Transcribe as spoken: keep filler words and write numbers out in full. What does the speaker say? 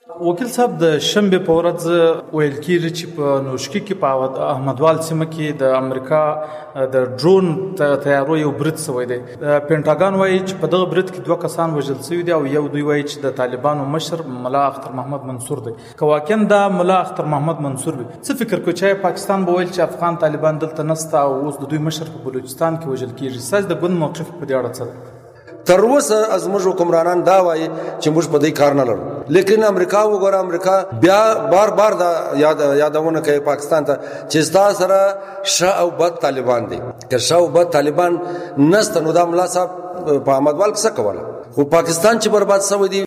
وکیل صاحب د شنبې په ورځ ویل کېږي چې په نوشکي کې په احمدوال سیمه کې د امریکا د ډرون تیارو یو برید شوی دی. پینټاګان وایي چې په دغه برید کې دوه کسان وژل شوي دي او یو دوی وایي چې د طالبانو مشر ملا اختر محمد منصور دی. که واقعا دا ملا اختر محمد منصور وي، څه فکر کوي چې پاکستان به ویل چې افغان طالبان دلته نسته او اوس د دوی مشر په بلوچستان کې وژل کېږي؟ ستاسو د ګوند موقف په دې اړه څه دی؟ تر اوسه زموږ حکمرانان دا وایي چې موږ په دې کار نه لرو، لیکن امریکا وګوره، امریکا بیا بار بار دا یاد یادونه کوي پاکستان ته چې ستا سره ښه او بد طالبان دي. که ښه او بد طالبان نسته نو دا ملا صاحب په احمدوال کې څه کوله؟ خو پاکستان چې برباد شوی دی